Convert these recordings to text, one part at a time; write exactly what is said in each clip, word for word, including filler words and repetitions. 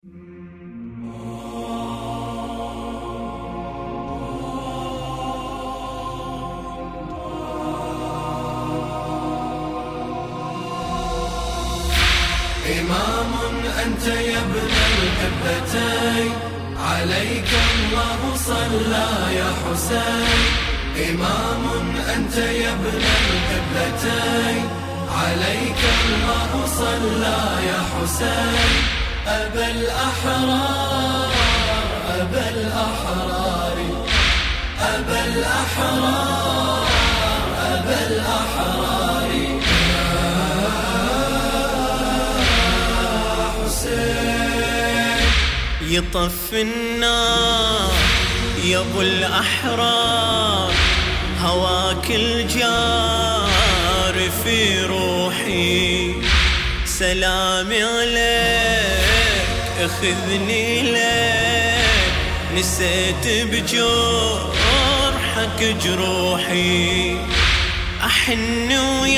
إمام أنت يا ابن القبلتين، عليك الله صلى يا حسين. إمام أنت يا ابن القبلتين، عليك الله صلى يا حسين. أبا الأحرار أبا الأحرار أبا الأحرار أبا الأحرار يا حسين. يطف النار يا ابو الاحرار، هواك الجار في روحي. سلامي عليك اخذني لك، نسيت بجرحك جروحي. احن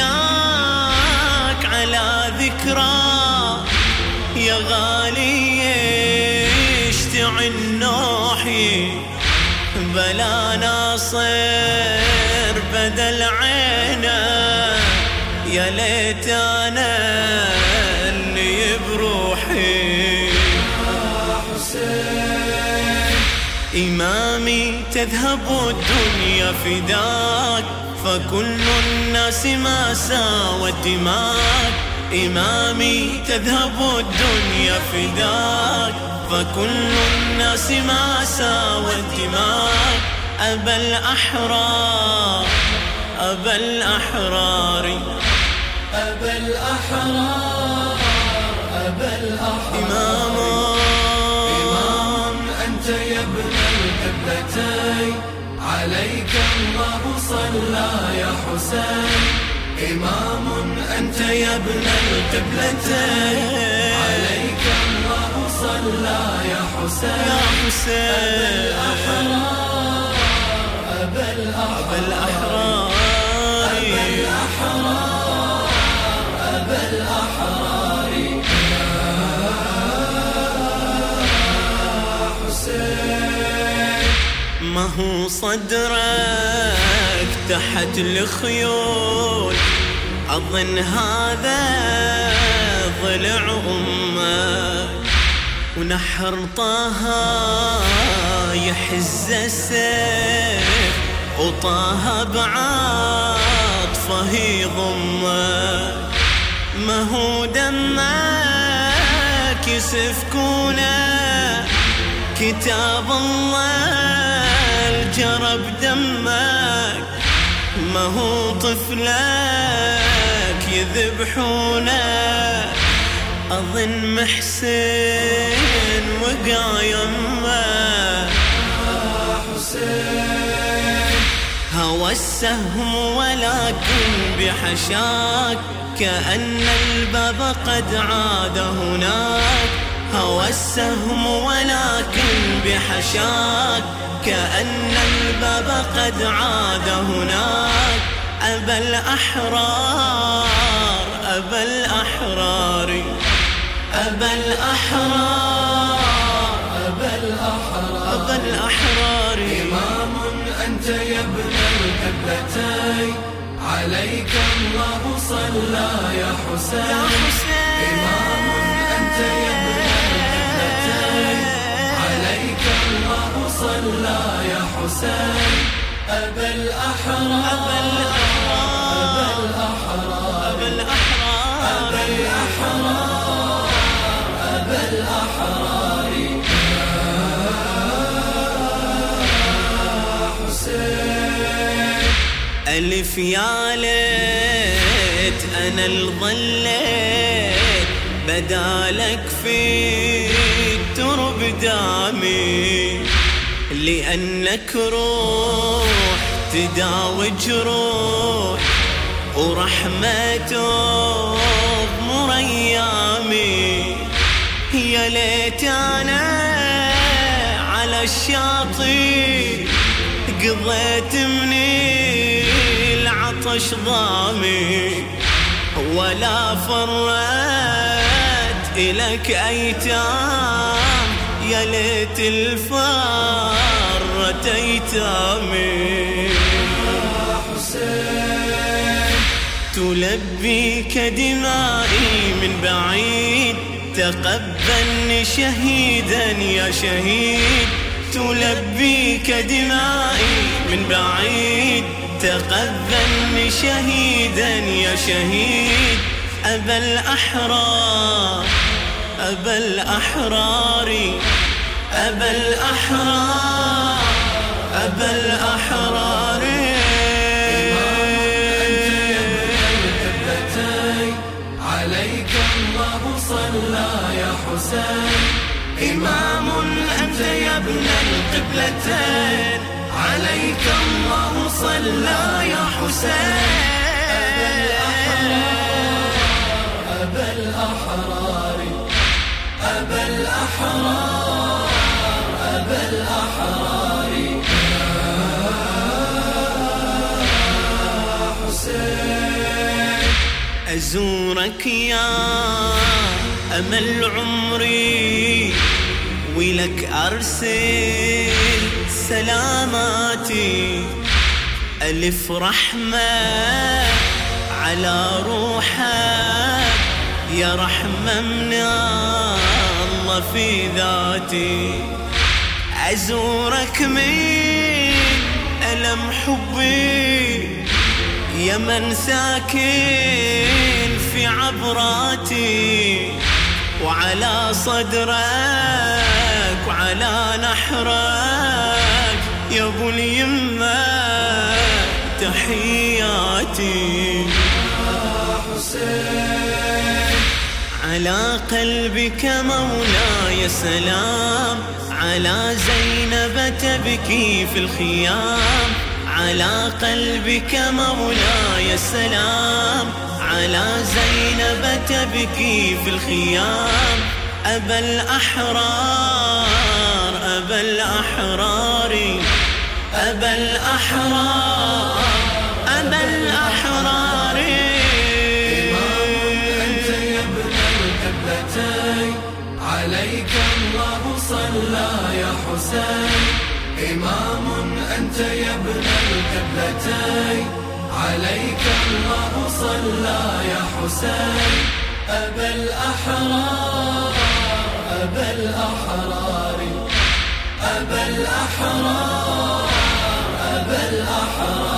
وياك على ذكرى يا غالي، يشتعل نوحي. بلا ناصر بدل عينه، يا ليت انا اللي بروحي. يا حسين إمامي تذهب الدنيا فداك، فكل الناس ما ساوت دماك. إمامي تذهب الدنيا فداك، فكل الناس ما ساوت دماك. أبا الأحرار أبا الأحرار أبا الأحرار أبا الأحرار. إمام إمام أنت يا ابن القبلتين، عليك الله صلى يا حسين. إمام أنت يا ابن القبلتين، عليك الله صلى يا حسين. يا حسين أبا الأحرار أبا الأحرار أبا الأحرار أبا الأحرار يا حسين. ما هو صدرك تحت الخيول، أظن هذا ضلع أمك. ونحر طه يحز السيف، وطه بعاطفه يضمك. ما هو دمك يسفكونه، كتاب الله الجرب دمك. ما هو طفلك يذبحونه، أظن محسن وقع يمه. يا حسين هوى السهم ولكن بحشاك، كأن الباب قد عاد هناك. هوى السهم ولكن بحشاك، كأن الباب قد عاد هناك. أبا الأحرار أبا الأحرار أبا الأحرار أبا الأحرار أبا الأحرار. إمام أنت يا ابن القبلتين، عليك الله صلى يا حسين. إمام أنت يا ابن القبلتين، عليك الله صلى يا حسين. أبا الأحرار أبا الأحرار أبا الأحرار أبا الأحرار أبا الأحرار أبا الأحرار يا حسين. ألف يا ليت أنا الظليت، بدالك في الترب دامي. لأنك روح تداوي جروح، ورحمة تغمر أيامي. يا ليت أنا على الشاطئ قضيت من العطش ضامي، ولا فرت إلك أيتام يا ليت الفارة أيتامي تلبيك دمائي من بعيد تقبلني شهيدا يا شهيد تلبيك دمائي من بعيد تقبلني شهيدا يا شهيد أبا الأحرار أبا الأحرار أبا الأحرار أبا الأحرار عليك الله صلى يا حسين إمام أنت يا ابن القبلتين عليك الله صلى يا حسين أبا الأحرار أبا الأحرار أبا الأحرار يا حسين أزورك يا أمل عمري ولك أرسل سلاماتي ألف رحمة على روحك يا رحمة من الله في ذاتي أزورك من ألم حبي يا من ساكن في عبراتي وعلى صدرك وعلى نحرك يا ابو اليمة تحياتي يا حسين على قلبك مولاي سلام على زينب تبكي في الخيام على قلبك مولاي سلام على زينب تبكي في الخيام أبا الأحرار أبا الأحرار أبا الأحرار أبا الأحرار إمام أنت يا ابن القبلتين عليك الله صلى يا حسين إمام أنت يا ابن القبلتين عليك الله صلى يا حسين أبا الأحرار أبا الأحرار أبا الأحرار أبا الأحرار